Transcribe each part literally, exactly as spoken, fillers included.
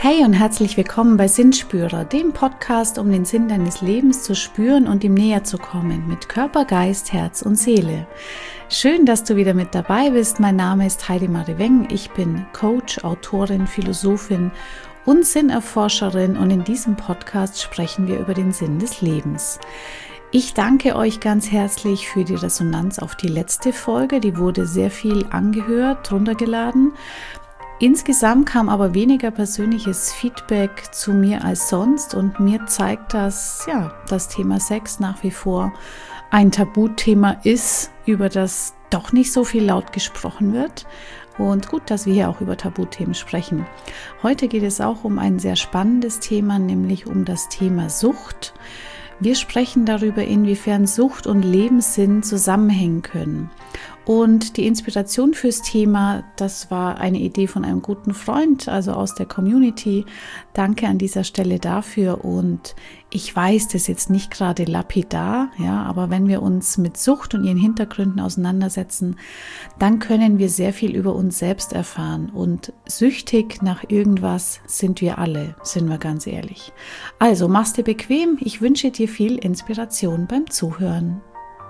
Hey und herzlich willkommen bei Sinnspürer, dem Podcast, um den Sinn deines Lebens zu spüren und ihm näher zu kommen, mit Körper, Geist, Herz und Seele. Schön, dass du wieder mit dabei bist. Mein Name ist Heidemarie Weng. Ich bin Coach, Autorin, Philosophin und Sinnerforscherin und in diesem Podcast sprechen wir über den Sinn des Lebens. Ich danke euch ganz herzlich für die Resonanz auf die letzte Folge. Die wurde sehr viel angehört, runtergeladen. Insgesamt kam aber weniger persönliches Feedback zu mir als sonst und mir zeigt, dass ja, das Thema Sex nach wie vor ein Tabuthema ist, über das doch nicht so viel laut gesprochen wird. Und gut, dass wir hier auch über Tabuthemen sprechen. Heute geht es auch um ein sehr spannendes Thema, nämlich um das Thema Sucht. Wir sprechen darüber, inwiefern Sucht und Lebenssinn zusammenhängen können. Und die Inspiration fürs Thema, das war eine Idee von einem guten Freund, also aus der Community. Danke an dieser Stelle dafür. Und ich weiß, das ist jetzt nicht gerade lapidar, ja, aber wenn wir uns mit Sucht und ihren Hintergründen auseinandersetzen, dann können wir sehr viel über uns selbst erfahren. Und süchtig nach irgendwas sind wir alle, sind wir ganz ehrlich. Also mach's dir bequem. Ich wünsche dir viel Inspiration beim Zuhören.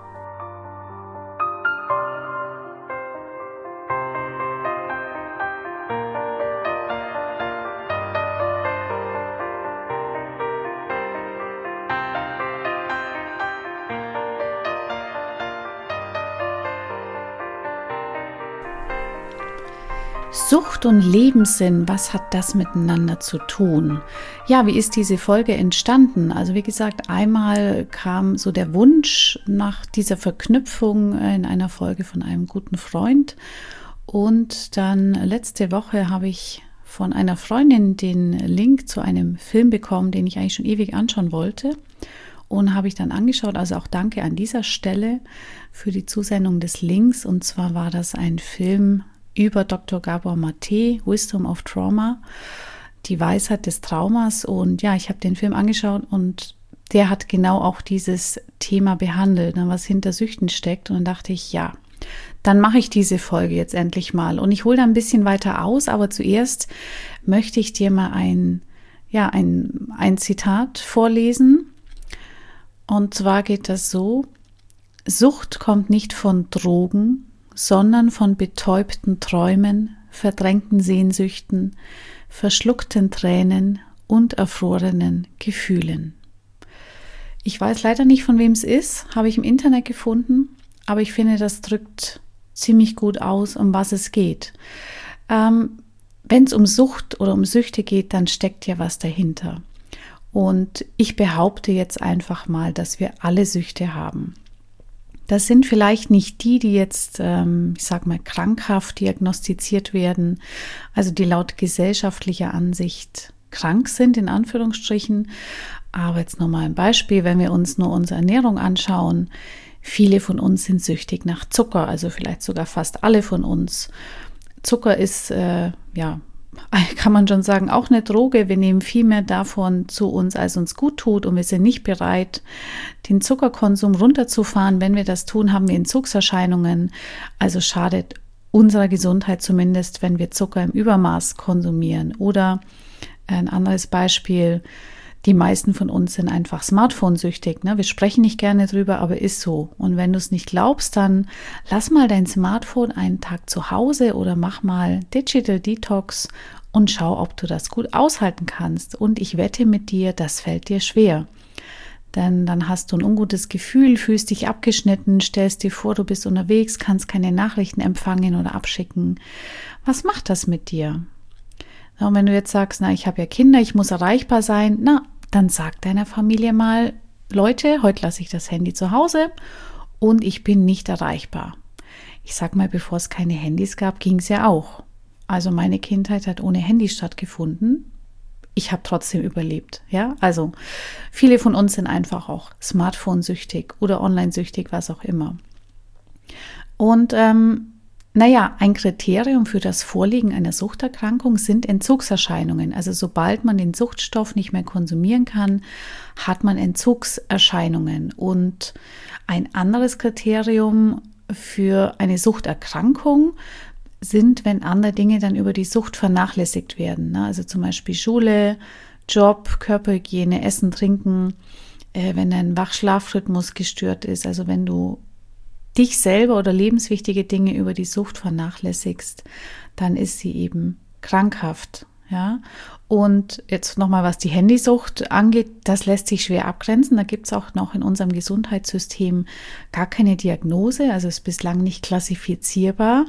Sucht und Lebenssinn, was hat das miteinander zu tun? Ja, wie ist diese Folge entstanden? Also wie gesagt, einmal kam so der Wunsch nach dieser Verknüpfung in einer Folge von einem guten Freund und dann letzte Woche habe ich von einer Freundin den Link zu einem Film bekommen, den ich eigentlich schon ewig anschauen wollte und habe ich dann angeschaut. Also auch danke an dieser Stelle für die Zusendung des Links und zwar war das ein Film über Doktor Gabor Mate, Wisdom of Trauma, die Weisheit des Traumas. Und ja, ich habe den Film angeschaut und der hat genau auch dieses Thema behandelt, was hinter Süchten steckt. Und dann dachte ich, ja, dann mache ich diese Folge jetzt endlich mal. Und ich hole da ein bisschen weiter aus, aber zuerst möchte ich dir mal ein, ja, ein, ein Zitat vorlesen. Und zwar geht das so: Sucht kommt nicht von Drogen, sondern von betäubten Träumen, verdrängten Sehnsüchten, verschluckten Tränen und erfrorenen Gefühlen. Ich weiß leider nicht, von wem es ist, habe ich im Internet gefunden, aber ich finde, das drückt ziemlich gut aus, um was es geht. Ähm, wenn es um Sucht oder um Süchte geht, dann steckt ja was dahinter. Und ich behaupte jetzt einfach mal, dass wir alle Süchte haben. Das sind vielleicht nicht die, die jetzt, ähm, ich sag mal, krankhaft diagnostiziert werden, also die laut gesellschaftlicher Ansicht krank sind, in Anführungsstrichen. Aber jetzt nochmal ein Beispiel, wenn wir uns nur unsere Ernährung anschauen. Viele von uns sind süchtig nach Zucker, also vielleicht sogar fast alle von uns. Zucker ist, äh, ja, kann man schon sagen, auch eine Droge. Wir nehmen viel mehr davon zu uns, als uns gut tut und wir sind nicht bereit, den Zuckerkonsum runterzufahren. Wenn wir das tun, haben wir Entzugserscheinungen. Also schadet unserer Gesundheit zumindest, wenn wir Zucker im Übermaß konsumieren. Oder ein anderes Beispiel, die meisten von uns sind einfach Smartphone-süchtig. Ne? Wir sprechen nicht gerne drüber, aber ist so. Und wenn du es nicht glaubst, dann lass mal dein Smartphone einen Tag zu Hause oder mach mal Digital Detox und schau, ob du das gut aushalten kannst. Und ich wette mit dir, das fällt dir schwer. Denn dann hast du ein ungutes Gefühl, fühlst dich abgeschnitten, stellst dir vor, du bist unterwegs, kannst keine Nachrichten empfangen oder abschicken. Was macht das mit dir? Und wenn du jetzt sagst, na, ich habe ja Kinder, ich muss erreichbar sein, na, dann sag deiner Familie mal, Leute, heute lasse ich das Handy zu Hause und ich bin nicht erreichbar. Ich sag mal, bevor es keine Handys gab, ging es ja auch. Also meine Kindheit hat ohne Handy stattgefunden. Ich habe trotzdem überlebt. Ja, also viele von uns sind einfach auch Smartphone-süchtig oder online-süchtig, was auch immer. Und ähm, Naja, ein Kriterium für das Vorliegen einer Suchterkrankung sind Entzugserscheinungen. Also sobald man den Suchtstoff nicht mehr konsumieren kann, hat man Entzugserscheinungen. Und ein anderes Kriterium für eine Suchterkrankung sind, wenn andere Dinge dann über die Sucht vernachlässigt werden. Ne? Also zum Beispiel Schule, Job, Körperhygiene, Essen, Trinken, äh, wenn dein Wach-Schlaf-Rhythmus gestört ist, also wenn du dich selber oder lebenswichtige Dinge über die Sucht vernachlässigst, dann ist sie eben krankhaft. Ja? Und jetzt nochmal, was die Handysucht angeht, das lässt sich schwer abgrenzen. Da gibt es auch noch in unserem Gesundheitssystem gar keine Diagnose, also ist bislang nicht klassifizierbar.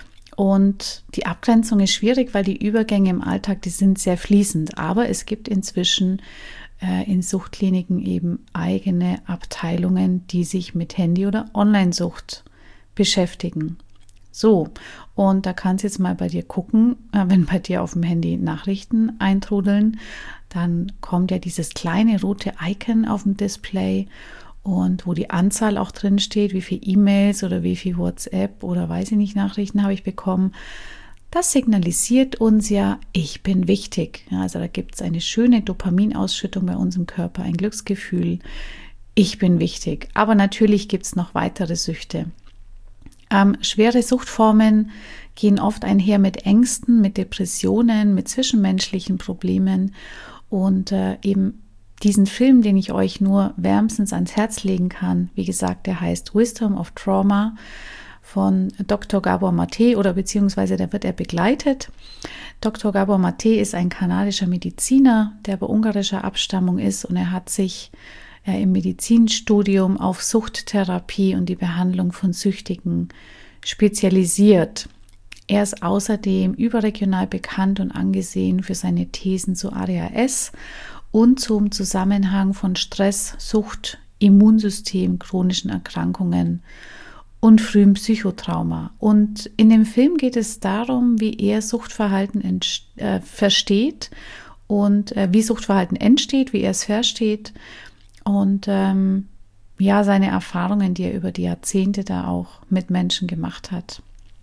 Und die Abgrenzung ist schwierig, weil die Übergänge im Alltag, die sind sehr fließend. Aber es gibt inzwischen äh, in Suchtkliniken eben eigene Abteilungen, die sich mit Handy- oder Online-Sucht beschäftigen. So, und da kannst du jetzt mal bei dir gucken, äh, wenn bei dir auf dem Handy Nachrichten eintrudeln, dann kommt ja dieses kleine rote Icon auf dem Display und wo die Anzahl auch drin steht, wie viele E-Mails oder wie viel WhatsApp oder weiß ich nicht, Nachrichten habe ich bekommen. Das signalisiert uns ja, ich bin wichtig. Ja, also da gibt es eine schöne Dopaminausschüttung bei uns im Körper, ein Glücksgefühl, ich bin wichtig. Aber natürlich gibt es noch weitere Süchte. Ähm, schwere Suchtformen gehen oft einher mit Ängsten, mit Depressionen, mit zwischenmenschlichen Problemen und äh, eben diesen Film, den ich euch nur wärmstens ans Herz legen kann, wie gesagt, der heißt Wisdom of Trauma von Doktor Gabor Mate oder beziehungsweise da wird er begleitet. Doktor Gabor Mate ist ein kanadischer Mediziner, der bei ungarischer Abstammung ist und er hat sich äh, im Medizinstudium auf Suchttherapie und die Behandlung von Süchtigen spezialisiert. Er ist außerdem überregional bekannt und angesehen für seine Thesen zu A D H S und zum Zusammenhang von Stress, Sucht, Immunsystem, chronischen Erkrankungen und frühem Psychotrauma. Und in dem Film geht es darum, wie er Suchtverhalten ent- äh, versteht und äh, wie Suchtverhalten entsteht, wie er es versteht und ähm, ja, seine Erfahrungen, die er über die Jahrzehnte da auch mit Menschen gemacht hat.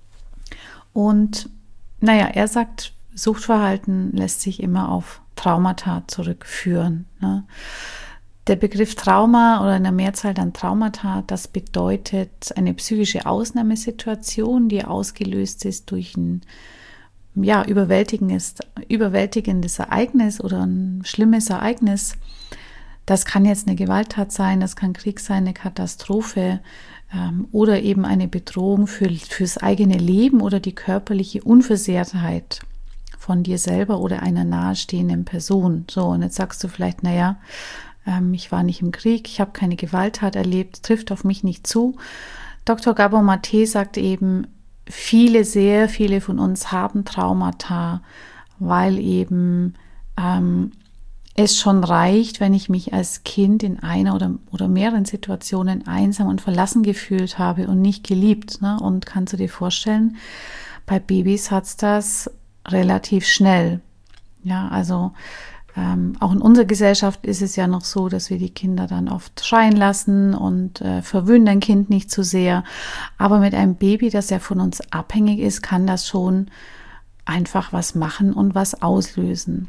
Und naja, er sagt, Suchtverhalten lässt sich immer auf Traumata zurückführen. Ne? Der Begriff Trauma oder in der Mehrzahl dann Traumata, das bedeutet eine psychische Ausnahmesituation, die ausgelöst ist durch ein ja, überwältigendes, überwältigendes Ereignis oder ein schlimmes Ereignis. Das kann jetzt eine Gewalttat sein, das kann Krieg sein, eine Katastrophe ähm, oder eben eine Bedrohung für, fürs eigene Leben oder die körperliche Unversehrtheit von dir selber oder einer nahestehenden Person. So, und jetzt sagst du vielleicht, naja, ähm, ich war nicht im Krieg, ich habe keine Gewalttat erlebt, trifft auf mich nicht zu. Doktor Gabor Mate sagt eben, viele, sehr viele von uns haben Traumata, weil eben ähm, es schon reicht, wenn ich mich als Kind in einer oder, oder mehreren Situationen einsam und verlassen gefühlt habe und nicht geliebt. Ne? Und kannst du dir vorstellen, bei Babys hat es das relativ schnell. Ja, also ähm, auch in unserer Gesellschaft ist es ja noch so, dass wir die Kinder dann oft schreien lassen und äh, verwöhnen ein Kind nicht zu sehr. Aber mit einem Baby, das ja von uns abhängig ist, kann das schon einfach was machen und was auslösen.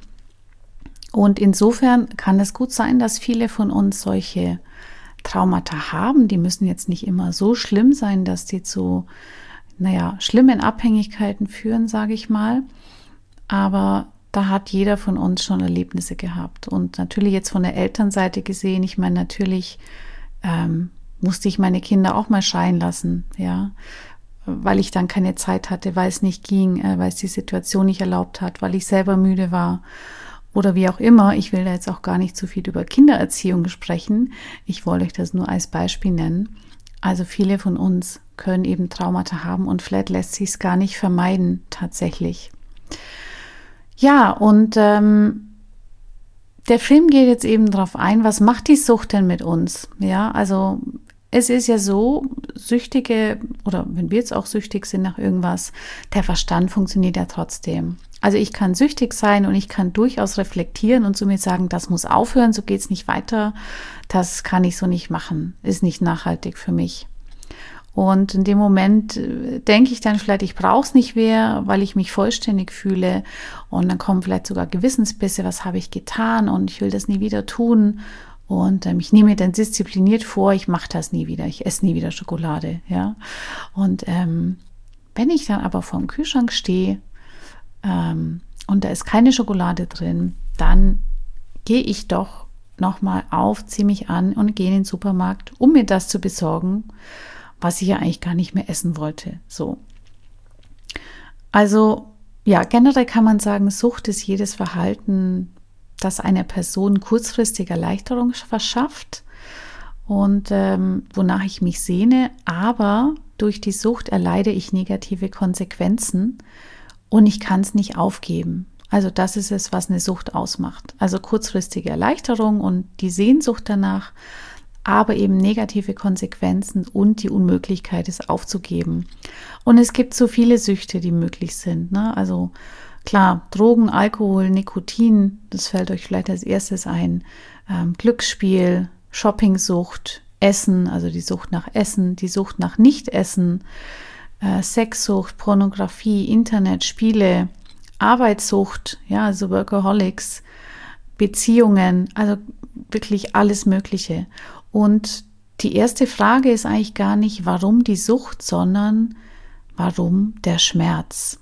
Und insofern kann es gut sein, dass viele von uns solche Traumata haben. Die müssen jetzt nicht immer so schlimm sein, dass die zu, naja, schlimmen Abhängigkeiten führen, sage ich mal. Aber da hat jeder von uns schon Erlebnisse gehabt. Und natürlich jetzt von der Elternseite gesehen, ich meine, natürlich ähm, musste ich meine Kinder auch mal schreien lassen, ja, weil ich dann keine Zeit hatte, weil es nicht ging, äh, weil es die Situation nicht erlaubt hat, weil ich selber müde war. Oder wie auch immer, ich will da jetzt auch gar nicht so viel über Kindererziehung sprechen. Ich wollte euch das nur als Beispiel nennen. Also viele von uns können eben Traumata haben und vielleicht lässt sich es gar nicht vermeiden tatsächlich. Ja, und ähm, der Film geht jetzt eben darauf ein, was macht die Sucht denn mit uns? Ja, also es ist ja so, Süchtige oder wenn wir jetzt auch süchtig sind nach irgendwas, der Verstand funktioniert ja trotzdem. Also ich kann süchtig sein und ich kann durchaus reflektieren und zu mir sagen, das muss aufhören, so geht es nicht weiter, das kann ich so nicht machen, ist nicht nachhaltig für mich. Und in dem Moment denke ich dann vielleicht, ich brauche es nicht mehr, weil ich mich vollständig fühle. Und dann kommen vielleicht sogar Gewissensbisse, was habe ich getan und ich will das nie wieder tun. Und ähm, ich nehme mir dann diszipliniert vor, ich mache das nie wieder, ich esse nie wieder Schokolade. Ja? Und ähm, Wenn ich dann aber vor dem Kühlschrank stehe ähm, und da ist keine Schokolade drin, dann gehe ich doch nochmal auf, ziehe mich an und gehe in den Supermarkt, um mir das zu besorgen, was ich ja eigentlich gar nicht mehr essen wollte. So. Also ja, generell kann man sagen, Sucht ist jedes Verhalten, das einer Person kurzfristig Erleichterung verschafft und ähm, wonach ich mich sehne, aber durch die Sucht erleide ich negative Konsequenzen und ich kann es nicht aufgeben. Also das ist es, was eine Sucht ausmacht. Also kurzfristige Erleichterung und die Sehnsucht danach, aber eben negative Konsequenzen und die Unmöglichkeit, es aufzugeben. Und es gibt so viele Süchte, die möglich sind, ne? Also klar, Drogen, Alkohol, Nikotin, das fällt euch vielleicht als erstes ein, ähm, Glücksspiel, Shoppingsucht, Essen, also die Sucht nach Essen, die Sucht nach Nichtessen, äh, Sexsucht, Pornografie, Internet, Spiele, Arbeitssucht, ja, also Workaholics, Beziehungen, also wirklich alles Mögliche. Und die erste Frage ist eigentlich gar nicht, warum die Sucht, sondern warum der Schmerz.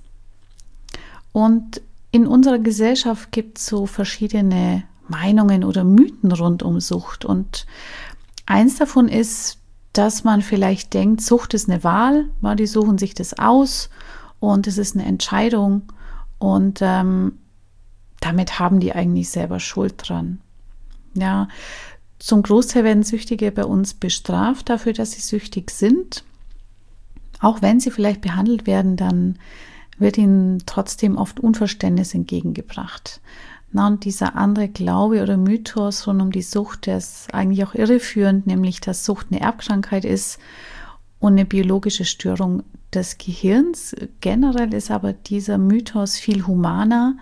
Und in unserer Gesellschaft gibt es so verschiedene Meinungen oder Mythen rund um Sucht. Und eins davon ist, dass man vielleicht denkt, Sucht ist eine Wahl, ja, die suchen sich das aus und es ist eine Entscheidung und ähm, damit haben die eigentlich selber Schuld dran. Ja, zum Großteil werden Süchtige bei uns bestraft dafür, dass sie süchtig sind. Auch wenn sie vielleicht behandelt werden, dann wird ihnen trotzdem oft Unverständnis entgegengebracht. Na, und dieser andere Glaube oder Mythos rund um die Sucht, der ist eigentlich auch irreführend, nämlich dass Sucht eine Erbkrankheit ist und eine biologische Störung des Gehirns. Generell ist aber dieser Mythos viel humaner,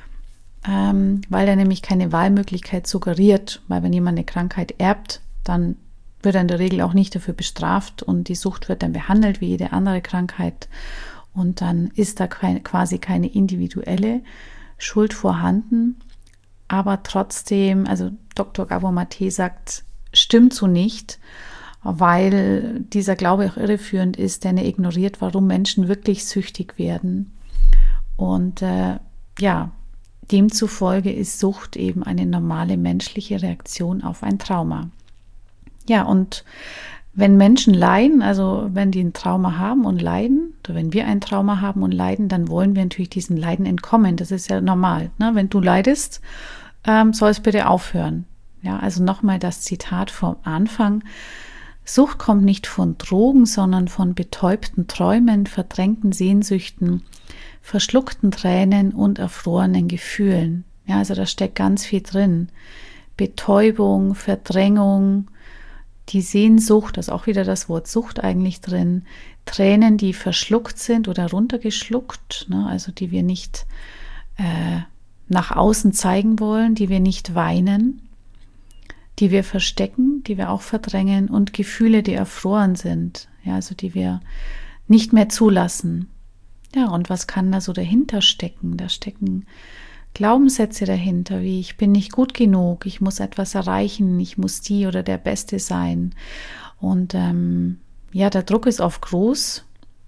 ähm, weil er nämlich keine Wahlmöglichkeit suggeriert, weil wenn jemand eine Krankheit erbt, dann wird er in der Regel auch nicht dafür bestraft und die Sucht wird dann behandelt wie jede andere Krankheit und dann ist da quasi keine individuelle Schuld vorhanden, aber trotzdem, also Doktor Gabor Mate sagt, stimmt so nicht, weil dieser Glaube auch irreführend ist, denn er ignoriert, warum Menschen wirklich süchtig werden und äh, ja, demzufolge ist Sucht eben eine normale menschliche Reaktion auf ein Trauma. Ja, und wenn Menschen leiden, also wenn die ein Trauma haben und leiden, oder wenn wir ein Trauma haben und leiden, dann wollen wir natürlich diesem Leiden entkommen. Das ist ja normal. Ne? Wenn du leidest, ähm, soll es bitte aufhören. Ja, also nochmal das Zitat vom Anfang. Sucht kommt nicht von Drogen, sondern von betäubten Träumen, verdrängten Sehnsüchten, verschluckten Tränen und erfrorenen Gefühlen. Ja, also da steckt ganz viel drin. Betäubung, Verdrängung, die Sehnsucht, da ist auch wieder das Wort Sucht eigentlich drin, Tränen, die verschluckt sind oder runtergeschluckt, ne, also die wir nicht äh, nach außen zeigen wollen, die wir nicht weinen, die wir verstecken, die wir auch verdrängen und Gefühle, die erfroren sind, ja, also die wir nicht mehr zulassen. Ja, und was kann da so dahinter stecken? Da stecken Glaubenssätze dahinter, wie ich bin nicht gut genug, ich muss etwas erreichen, ich muss die oder der Beste sein. Und ähm, ja, der Druck ist oft groß.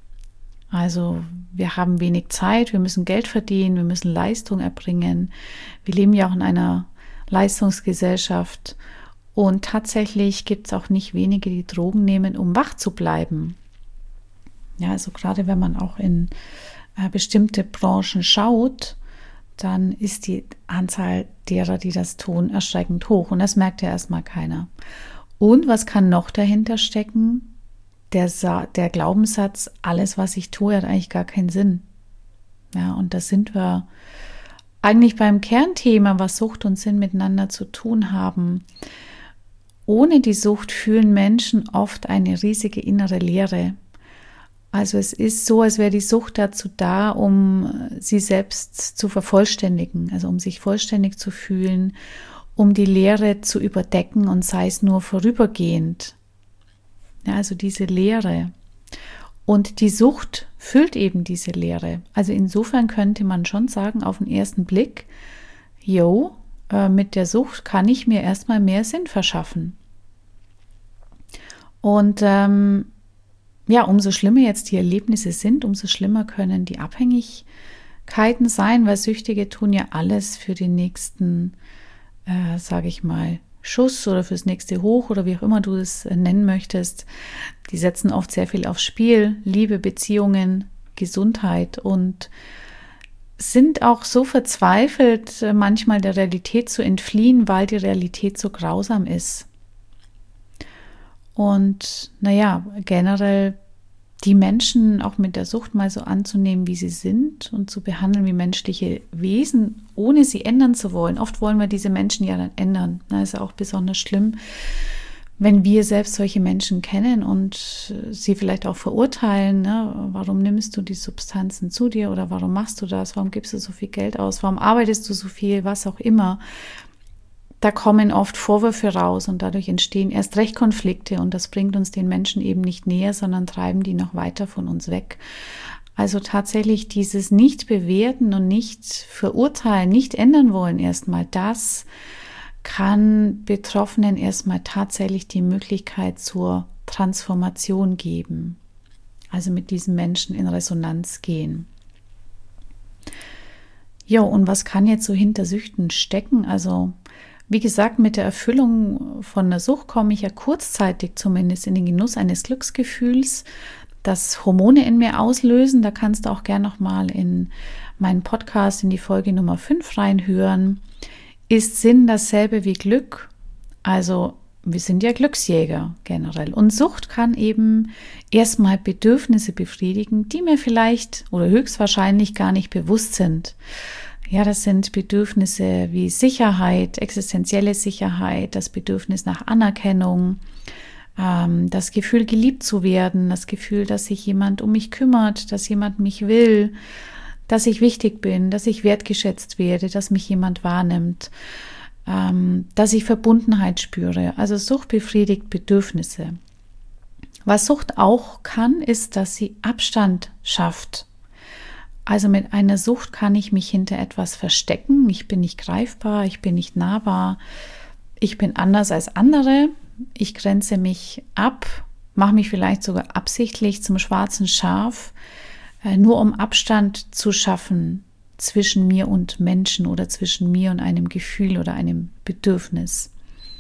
Also wir haben wenig Zeit, wir müssen Geld verdienen, wir müssen Leistung erbringen. Wir leben ja auch in einer Leistungsgesellschaft. Und tatsächlich gibt es auch nicht wenige, die Drogen nehmen, um wach zu bleiben. Ja, also gerade wenn man auch in äh, bestimmte Branchen schaut, dann ist die Anzahl derer, die das tun, erschreckend hoch. Und das merkt ja erstmal keiner. Und was kann noch dahinter stecken? Der, Sa- der Glaubenssatz, alles, was ich tue, hat eigentlich gar keinen Sinn. Ja, und da sind wir eigentlich beim Kernthema, was Sucht und Sinn miteinander zu tun haben. Ohne die Sucht fühlen Menschen oft eine riesige innere Leere. Also es ist so, als wäre die Sucht dazu da, um sie selbst zu vervollständigen, also um sich vollständig zu fühlen, um die Leere zu überdecken und sei es nur vorübergehend. Ja, also diese Leere. Und die Sucht füllt eben diese Leere. Also insofern könnte man schon sagen, auf den ersten Blick, jo, äh, mit der Sucht kann ich mir erstmal mehr Sinn verschaffen. Und ähm, ja, umso schlimmer jetzt die Erlebnisse sind, umso schlimmer können die Abhängigkeiten sein, weil Süchtige tun ja alles für den nächsten, äh, sage ich mal, Schuss oder fürs nächste Hoch oder wie auch immer du es äh, nennen möchtest. Die setzen oft sehr viel aufs Spiel, Liebe, Beziehungen, Gesundheit und sind auch so verzweifelt, äh, manchmal der Realität zu entfliehen, weil die Realität so grausam ist. Und naja, generell die Menschen auch mit der Sucht mal so anzunehmen, wie sie sind und zu behandeln wie menschliche Wesen, ohne sie ändern zu wollen. Oft wollen wir diese Menschen ja dann ändern. Das ist ja auch besonders schlimm, wenn wir selbst solche Menschen kennen und sie vielleicht auch verurteilen. Ne? Warum nimmst du die Substanzen zu dir oder warum machst du das? Warum gibst du so viel Geld aus? Warum arbeitest du so viel? Was auch immer. Da kommen oft Vorwürfe raus und dadurch entstehen erst recht Konflikte und das bringt uns den Menschen eben nicht näher, sondern treiben die noch weiter von uns weg. Also tatsächlich dieses Nicht-Bewerten und nicht verurteilen, nicht ändern wollen erstmal, das kann Betroffenen erstmal tatsächlich die Möglichkeit zur Transformation geben. Also mit diesen Menschen in Resonanz gehen. Ja, und was kann jetzt so hinter Süchten stecken? Also wie gesagt, mit der Erfüllung von der Sucht komme ich ja kurzzeitig zumindest in den Genuss eines Glücksgefühls, das Hormone in mir auslösen. Da kannst du auch gerne nochmal in meinen Podcast in die Folge Nummer fünf reinhören. Ist Sinn dasselbe wie Glück? Also wir sind ja Glücksjäger generell. Und Sucht kann eben erstmal Bedürfnisse befriedigen, die mir vielleicht oder höchstwahrscheinlich gar nicht bewusst sind. Ja, das sind Bedürfnisse wie Sicherheit, existenzielle Sicherheit, das Bedürfnis nach Anerkennung, ähm, das Gefühl, geliebt zu werden, das Gefühl, dass sich jemand um mich kümmert, dass jemand mich will, dass ich wichtig bin, dass ich wertgeschätzt werde, dass mich jemand wahrnimmt, ähm, dass ich Verbundenheit spüre. Also Sucht befriedigt Bedürfnisse. Was Sucht auch kann, ist, dass sie Abstand schafft. Also mit einer Sucht kann ich mich hinter etwas verstecken. Ich bin nicht greifbar, ich bin nicht nahbar, ich bin anders als andere. Ich grenze mich ab, mache mich vielleicht sogar absichtlich zum schwarzen Schaf, nur um Abstand zu schaffen zwischen mir und Menschen oder zwischen mir und einem Gefühl oder einem Bedürfnis.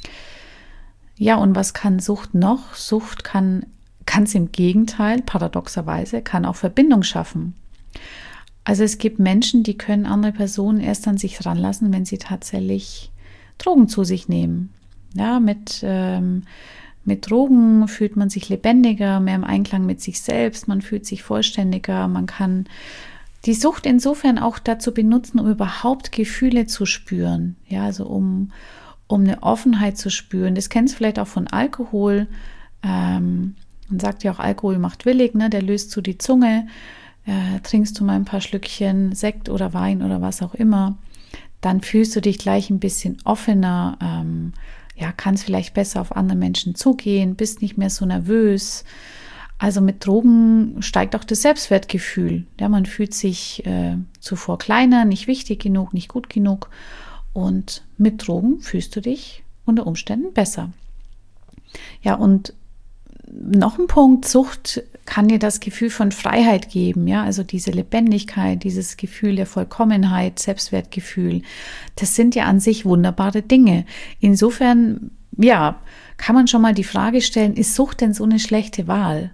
Ja, und was kann Sucht noch? Sucht kann ganz im Gegenteil, paradoxerweise, kann auch Verbindung schaffen. Also es gibt Menschen, die können andere Personen erst an sich ranlassen, wenn sie tatsächlich Drogen zu sich nehmen. Ja, mit, ähm, mit Drogen fühlt man sich lebendiger, mehr im Einklang mit sich selbst, man fühlt sich vollständiger, man kann die Sucht insofern auch dazu benutzen, um überhaupt Gefühle zu spüren. Ja, also um, um eine Offenheit zu spüren. Das kennst du vielleicht auch von Alkohol. Ähm, man sagt ja auch, Alkohol macht willig, ne? Der löst so die Zunge. Äh, trinkst du mal ein paar Schlückchen Sekt oder Wein oder was auch immer, dann fühlst du dich gleich ein bisschen offener, ähm, ja, kannst vielleicht besser auf andere Menschen zugehen, bist nicht mehr so nervös. Also mit Drogen steigt auch das Selbstwertgefühl. Ja, man fühlt sich äh, zuvor kleiner, nicht wichtig genug, nicht gut genug und mit Drogen fühlst du dich unter Umständen besser. Ja, und noch ein Punkt, Sucht kann dir das Gefühl von Freiheit geben, ja, also diese Lebendigkeit, dieses Gefühl der Vollkommenheit, Selbstwertgefühl, das sind ja an sich wunderbare Dinge. Insofern, ja, kann man schon mal die Frage stellen, ist Sucht denn so eine schlechte Wahl?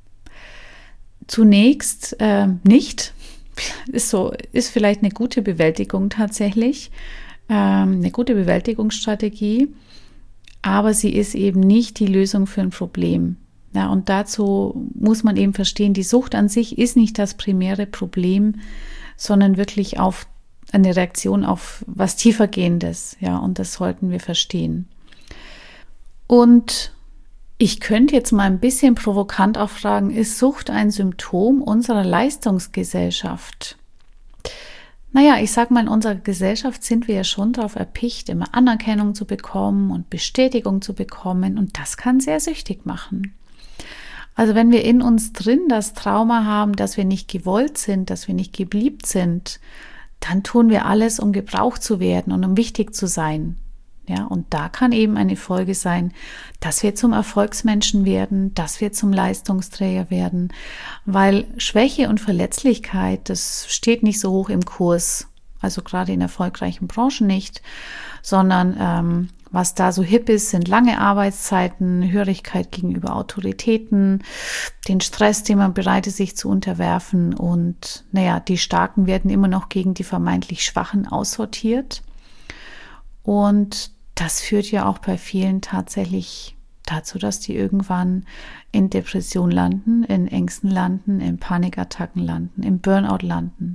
Zunächst äh, nicht, ist so, ist vielleicht eine gute Bewältigung tatsächlich, ähm, eine gute Bewältigungsstrategie, aber sie ist eben nicht die Lösung für ein Problem. Ja, und dazu muss man eben verstehen, die Sucht an sich ist nicht das primäre Problem, sondern wirklich auf eine Reaktion auf was Tiefergehendes. Ja, und das sollten wir verstehen. Und ich könnte jetzt mal ein bisschen provokant auch fragen, ist Sucht ein Symptom unserer Leistungsgesellschaft? Naja, ich sag mal, in unserer Gesellschaft sind wir ja schon darauf erpicht, immer Anerkennung zu bekommen und Bestätigung zu bekommen und das kann sehr süchtig machen. Also wenn wir in uns drin das Trauma haben, dass wir nicht gewollt sind, dass wir nicht geliebt sind, dann tun wir alles, um gebraucht zu werden und um wichtig zu sein. Ja, und da kann eben eine Folge sein, dass wir zum Erfolgsmenschen werden, dass wir zum Leistungsträger werden, weil Schwäche und Verletzlichkeit, das steht nicht so hoch im Kurs, also gerade in erfolgreichen Branchen nicht, sondern ähm, was da so hip ist, sind lange Arbeitszeiten, Hörigkeit gegenüber Autoritäten, den Stress, den man bereit ist, sich zu unterwerfen, und naja, die Starken werden immer noch gegen die vermeintlich Schwachen aussortiert. Und das führt ja auch bei vielen tatsächlich dazu, dass die irgendwann in Depression landen, in Ängsten landen, in Panikattacken landen, im Burnout landen.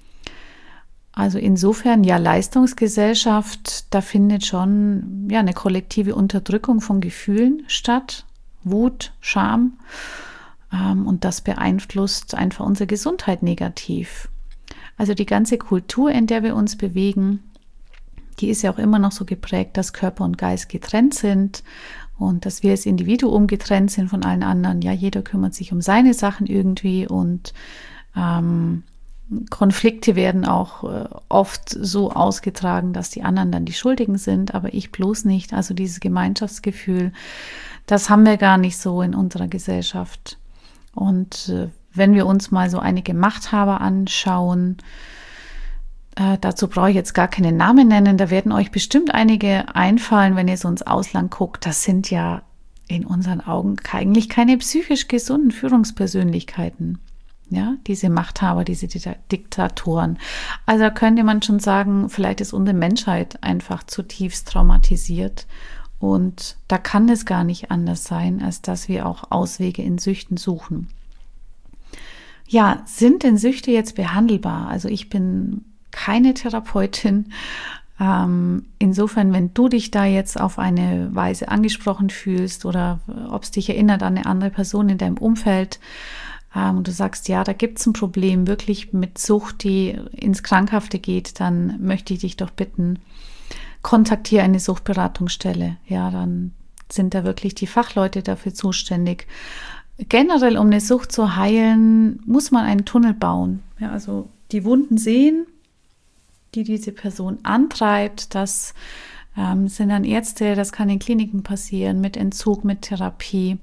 Also insofern, ja, Leistungsgesellschaft, da findet schon ja eine kollektive Unterdrückung von Gefühlen statt, Wut, Scham, ähm, und das beeinflusst einfach unsere Gesundheit negativ. Also die ganze Kultur, in der wir uns bewegen, die ist ja auch immer noch so geprägt, dass Körper und Geist getrennt sind und dass wir als Individuum getrennt sind von allen anderen. Ja, jeder kümmert sich um seine Sachen irgendwie, und ähm, Konflikte werden auch äh, oft so ausgetragen, dass die anderen dann die Schuldigen sind, aber ich bloß nicht. Also dieses Gemeinschaftsgefühl, das haben wir gar nicht so in unserer Gesellschaft. Und äh, wenn wir uns mal so einige Machthaber anschauen, Äh, dazu brauche ich jetzt gar keinen Namen nennen. Da werden euch bestimmt einige einfallen, wenn ihr so ins Ausland guckt. Das sind ja in unseren Augen eigentlich keine psychisch gesunden Führungspersönlichkeiten. Ja, diese Machthaber, diese Diktatoren. Also da könnte man schon sagen, vielleicht ist unsere Menschheit einfach zutiefst traumatisiert. Und da kann es gar nicht anders sein, als dass wir auch Auswege in Süchten suchen. Ja, sind denn Süchte jetzt behandelbar? Also ich bin keine Therapeutin. Ähm, insofern, wenn du dich da jetzt auf eine Weise angesprochen fühlst oder ob es dich erinnert an eine andere Person in deinem Umfeld, ähm, und du sagst, ja, da gibt es ein Problem wirklich mit Sucht, die ins Krankhafte geht, dann möchte ich dich doch bitten, kontaktiere eine Suchtberatungsstelle. Ja, dann sind da wirklich die Fachleute dafür zuständig. Generell, um eine Sucht zu heilen, muss man einen Tunnel bauen. Ja, also die Wunden sehen, die diese Person antreibt. Das ähm, sind dann Ärzte, das kann in Kliniken passieren, mit Entzug, mit Therapie.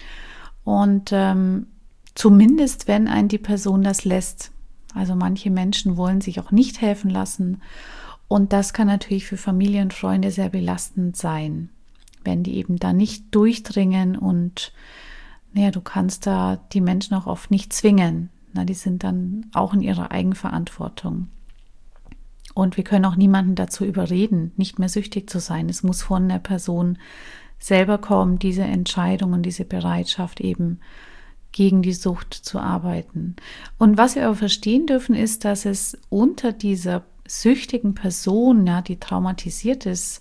Und ähm, zumindest, wenn einen die Person das lässt. Also manche Menschen wollen sich auch nicht helfen lassen. Und das kann natürlich für Familie und Freunde sehr belastend sein, wenn die eben da nicht durchdringen. Und naja, du kannst da die Menschen auch oft nicht zwingen. Na, die sind dann auch in ihrer Eigenverantwortung. Und wir können auch niemanden dazu überreden, nicht mehr süchtig zu sein. Es muss von der Person selber kommen, diese Entscheidung und diese Bereitschaft eben gegen die Sucht zu arbeiten. Und was wir aber verstehen dürfen, ist, dass es unter dieser süchtigen Person, ja, die traumatisiert ist,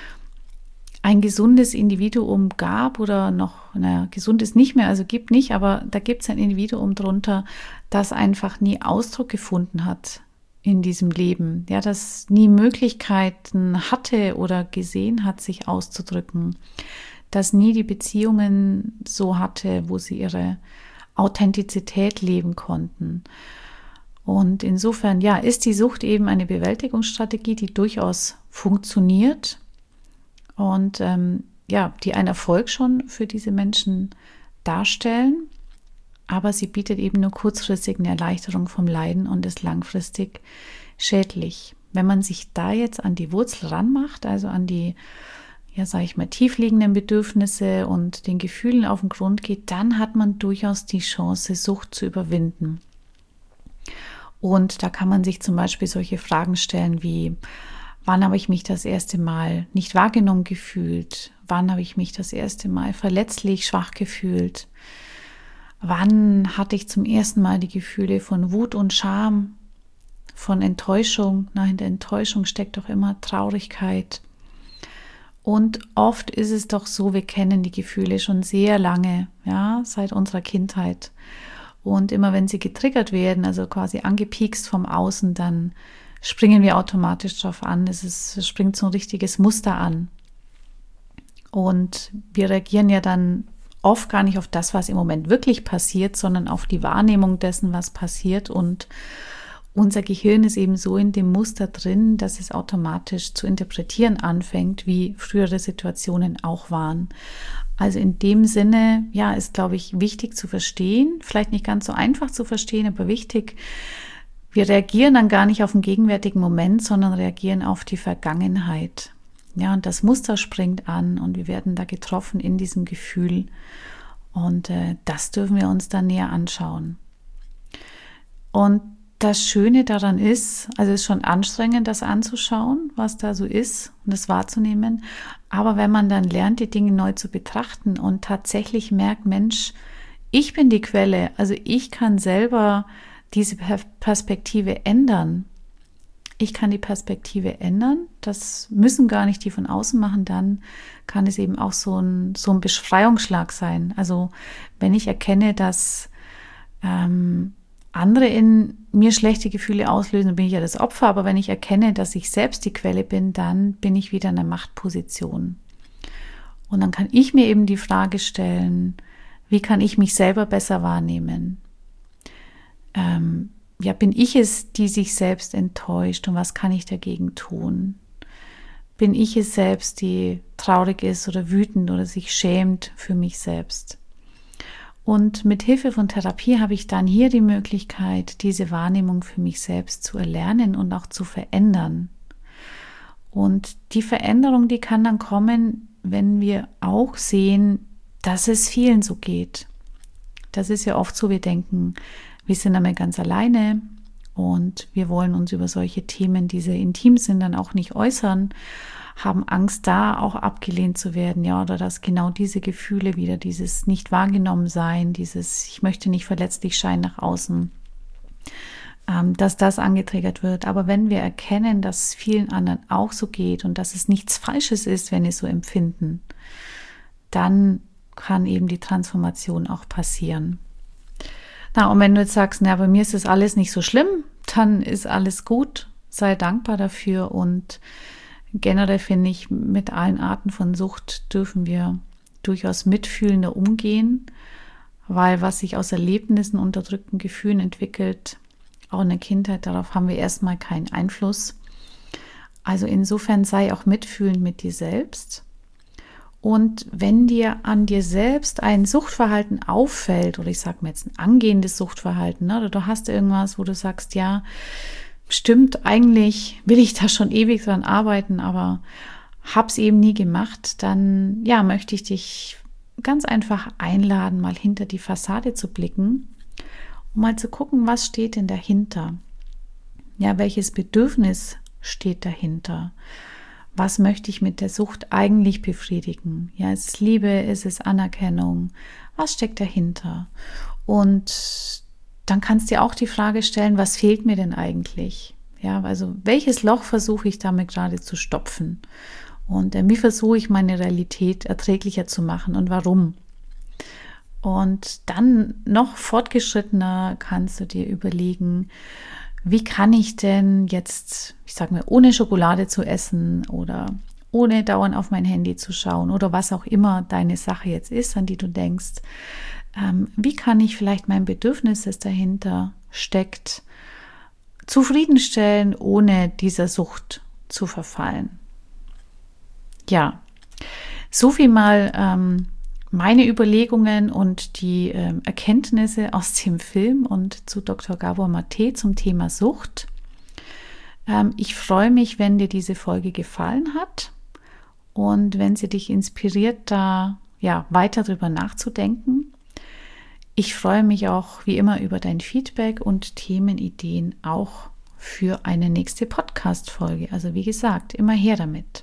ein gesundes Individuum gab oder noch, naja, gesund ist nicht mehr, also gibt nicht, aber da gibt es ein Individuum drunter, das einfach nie Ausdruck gefunden hat in diesem Leben, ja, das nie Möglichkeiten hatte oder gesehen hat, sich auszudrücken, das nie die Beziehungen so hatte, wo sie ihre Authentizität leben konnten. Und insofern, ja, ist die Sucht eben eine Bewältigungsstrategie, die durchaus funktioniert und ähm, ja, die einen Erfolg schon für diese Menschen darstellen. Aber sie bietet eben nur kurzfristig eine Erleichterung vom Leiden und ist langfristig schädlich. Wenn man sich da jetzt an die Wurzel ranmacht, also an die, ja, sage ich mal, tiefliegenden Bedürfnisse und den Gefühlen auf den Grund geht, dann hat man durchaus die Chance, Sucht zu überwinden. Und da kann man sich zum Beispiel solche Fragen stellen wie, wann habe ich mich das erste Mal nicht wahrgenommen gefühlt? Wann habe ich mich das erste Mal verletzlich, schwach gefühlt? Wann hatte ich zum ersten Mal die Gefühle von Wut und Scham, von Enttäuschung? Na, in der Enttäuschung steckt doch immer Traurigkeit. Und oft ist es doch so, wir kennen die Gefühle schon sehr lange, ja, seit unserer Kindheit. Und immer wenn sie getriggert werden, also quasi angepiekst vom Außen, dann springen wir automatisch drauf an. Es, ist, es springt so ein richtiges Muster an. Und wir reagieren ja dann oft gar nicht auf das, was im Moment wirklich passiert, sondern auf die Wahrnehmung dessen, was passiert. Und unser Gehirn ist eben so in dem Muster drin, dass es automatisch zu interpretieren anfängt, wie frühere Situationen auch waren. Also in dem Sinne, ja, ist, glaube ich, wichtig zu verstehen, vielleicht nicht ganz so einfach zu verstehen, aber wichtig. Wir reagieren dann gar nicht auf den gegenwärtigen Moment, sondern reagieren auf die Vergangenheit. Ja, und das Muster springt an und wir werden da getroffen in diesem Gefühl. Und äh, das dürfen wir uns dann näher anschauen. Und das Schöne daran ist, also es ist schon anstrengend, das anzuschauen, was da so ist und das wahrzunehmen. Aber wenn man dann lernt, die Dinge neu zu betrachten und tatsächlich merkt, Mensch, ich bin die Quelle, also ich kann selber diese Perspektive ändern. Ich kann die Perspektive ändern. Das müssen gar nicht die von außen machen. Dann kann es eben auch so ein, so ein Befreiungsschlag sein. Also wenn ich erkenne, dass ähm, andere in mir schlechte Gefühle auslösen, dann bin ich ja das Opfer. Aber wenn ich erkenne, dass ich selbst die Quelle bin, dann bin ich wieder in einer Machtposition. Und dann kann ich mir eben die Frage stellen, wie kann ich mich selber besser wahrnehmen? Ähm, ja, bin ich es, die sich selbst enttäuscht und was kann ich dagegen tun? Bin ich es selbst, die traurig ist oder wütend oder sich schämt für mich selbst? Und mit Hilfe von Therapie habe ich dann hier die Möglichkeit, diese Wahrnehmung für mich selbst zu erlernen und auch zu verändern. Und die Veränderung, die kann dann kommen, wenn wir auch sehen, dass es vielen so geht. Das ist ja oft so, wir denken, wir sind einmal ganz alleine und wir wollen uns über solche Themen, die sehr intim sind, dann auch nicht äußern, haben Angst, da auch abgelehnt zu werden, ja, oder dass genau diese Gefühle wieder, dieses nicht wahrgenommen sein, dieses ich möchte nicht verletzlich scheinen nach außen, ähm, dass das angetriggert wird. Aber wenn wir erkennen, dass es vielen anderen auch so geht und dass es nichts Falsches ist, wenn sie so empfinden, dann kann eben die Transformation auch passieren. Na, und wenn du jetzt sagst, na, bei mir ist das alles nicht so schlimm, dann ist alles gut, sei dankbar dafür und generell finde ich, mit allen Arten von Sucht dürfen wir durchaus mitfühlender umgehen, weil was sich aus Erlebnissen, unterdrückten Gefühlen entwickelt, auch in der Kindheit, darauf haben wir erstmal keinen Einfluss. Also insofern sei auch mitfühlend mit dir selbst. Und wenn dir an dir selbst ein Suchtverhalten auffällt, oder ich sage mal jetzt ein angehendes Suchtverhalten, ne, oder du hast irgendwas, wo du sagst, ja, stimmt, eigentlich will ich da schon ewig dran arbeiten, aber hab's eben nie gemacht, dann ja, möchte ich dich ganz einfach einladen, mal hinter die Fassade zu blicken, um mal zu gucken, was steht denn dahinter? Ja, welches Bedürfnis steht dahinter? Was möchte ich mit der Sucht eigentlich befriedigen? Ja, ist es Liebe, ist es Anerkennung? Was steckt dahinter? Und dann kannst du dir auch die Frage stellen, was fehlt mir denn eigentlich? Ja, also welches Loch versuche ich damit gerade zu stopfen? Und äh, wie versuche ich meine Realität erträglicher zu machen und warum? Und dann noch fortgeschrittener kannst du dir überlegen, wie kann ich denn jetzt, ich sage mal, ohne Schokolade zu essen oder ohne dauernd auf mein Handy zu schauen oder was auch immer deine Sache jetzt ist, an die du denkst, ähm, wie kann ich vielleicht mein Bedürfnis, das dahinter steckt, zufriedenstellen, ohne dieser Sucht zu verfallen? Ja, so viel mal ähm, meine Überlegungen und die äh, Erkenntnisse aus dem Film und zu Doktor Gabor Mate zum Thema Sucht. Ähm, ich freue mich, wenn dir diese Folge gefallen hat und wenn sie dich inspiriert, da ja weiter drüber nachzudenken. Ich freue mich auch wie immer über dein Feedback und Themenideen auch für eine nächste Podcast-Folge. Also wie gesagt, immer her damit.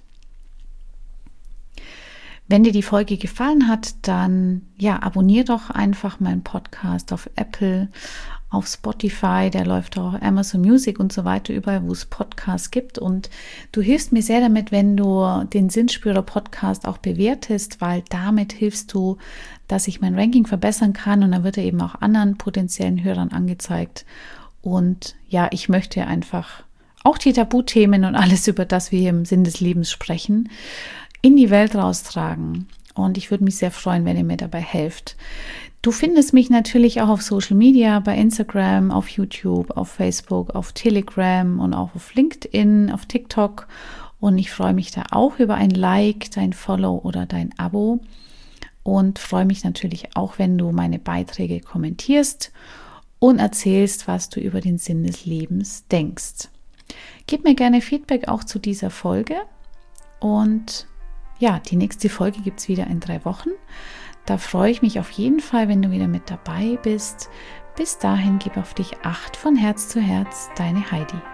Wenn dir die Folge gefallen hat, dann ja, abonniere doch einfach meinen Podcast auf Apple, auf Spotify, der läuft auch auf Amazon Music und so weiter, überall, wo es Podcasts gibt. Und du hilfst mir sehr damit, wenn du den Sinnspürer-Podcast auch bewertest, weil damit hilfst du, dass ich mein Ranking verbessern kann und dann wird er eben auch anderen potenziellen Hörern angezeigt. Und ja, ich möchte einfach auch die Tabuthemen und alles, über das wir hier im Sinn des Lebens sprechen, in die Welt raustragen Und ich würde mich sehr freuen, wenn ihr mir dabei helft. Du findest mich natürlich auch auf Social Media, bei Instagram, auf YouTube, auf Facebook, auf Telegram und auch auf LinkedIn, auf TikTok. Und ich freue mich da auch über ein Like, dein Follow oder dein Abo. Und freue mich natürlich auch, wenn du meine Beiträge kommentierst und erzählst, was du über den Sinn des Lebens denkst. Gib mir gerne Feedback auch zu dieser Folge. Und ja, die nächste Folge gibt es wieder in drei Wochen. Da freue ich mich auf jeden Fall, wenn du wieder mit dabei bist. Bis dahin, gib auf dich Acht von Herz zu Herz, deine Heidi.